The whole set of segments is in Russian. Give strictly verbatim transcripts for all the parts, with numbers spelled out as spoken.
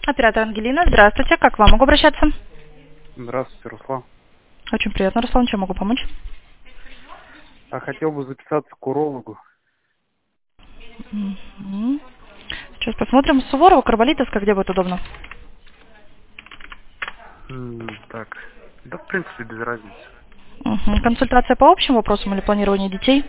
Оператор Ангелина, здравствуйте. Как к вам могу обращаться? Здравствуйте, Руслан. Очень приятно, Руслан. Чем могу помочь? А хотел бы записаться к урологу. Мгм. Сейчас посмотрим. Суворова, Карболитовская, где будет удобно? М, Так. Да, в принципе, без разницы. Мгм. Консультация по общим вопросам или планирование детей?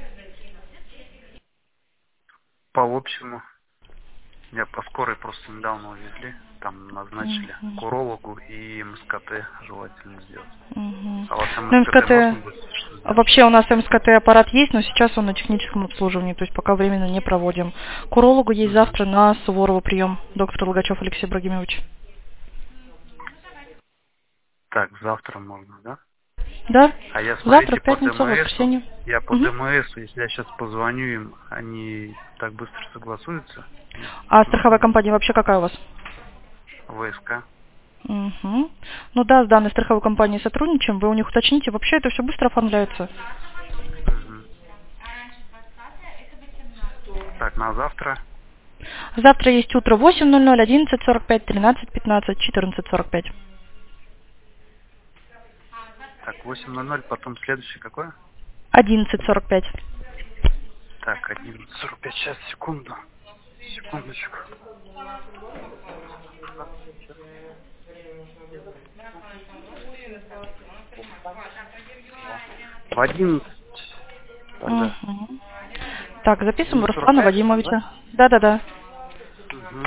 По общему. Я по скорой просто недавно увезли. Там назначили к Мгм. урологу и эм эс ка тэ желательно сделать. Мгм. А у вас Ну, эм эс ка тэ можно МСКТ... будет что сделать? Вообще у нас МСКТ аппарат есть, но сейчас он на техническом обслуживании, то есть пока временно не проводим. К урологу есть Мгм. завтра на Суворова прием. Доктор Логачев Алексей Брагимович. Так, завтра можно, да? Да? А я, Завтра, смотрите, в по пятницу, в дэ эм эсу, воскресенье. я по Мгм. дэ эм эсу, если я сейчас позвоню им, они так быстро согласуются? Нет? А страховая Ну, компания вообще какая у вас? вэ эс ка. Угу. Ну да, с данной страховой компанией сотрудничаем, вы у них уточните, вообще это все быстро оформляется. Мгм. Так, на завтра. Завтра есть утро восемь ноль ноль, одиннадцать сорок пять, тринадцать пятнадцать, четырнадцать сорок пять. Так, восемь ноль ноль, потом следующий какой? одиннадцать сорок пять. Так, одиннадцать сорок пять, сейчас, секунду. Секундочку. В одиннадцать тогда. Угу. Так, записываем одиннадцать сорок Руслана пять, да? Вадимовича. Да-да-да. Угу.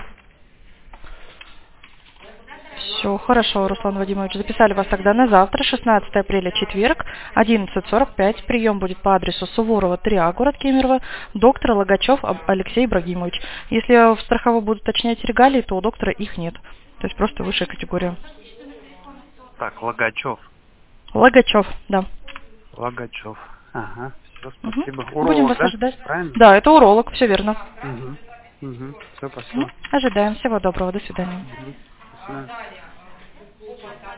Все, хорошо, Руслан Вадимович. Записали вас тогда на завтра, шестнадцатое апреля, четверг, одиннадцать сорок пять. Прием будет по адресу Суворова, три А, город Кемерово, доктор Логачев Аб- Алексей Ибрагимович. Если в страховой будут уточнять регалии, то у доктора их нет. То есть просто высшая категория. Так, Логачев. Логачев, да. Логачев. Ага, все, Мгм. спасибо. Будем Уролог, вас да? ожидать. Правильно? Да, это уролог, все верно. Угу. Угу. Все, Мгм. спасибо. Ожидаем. Всего доброго. До свидания. Угу. До свидания.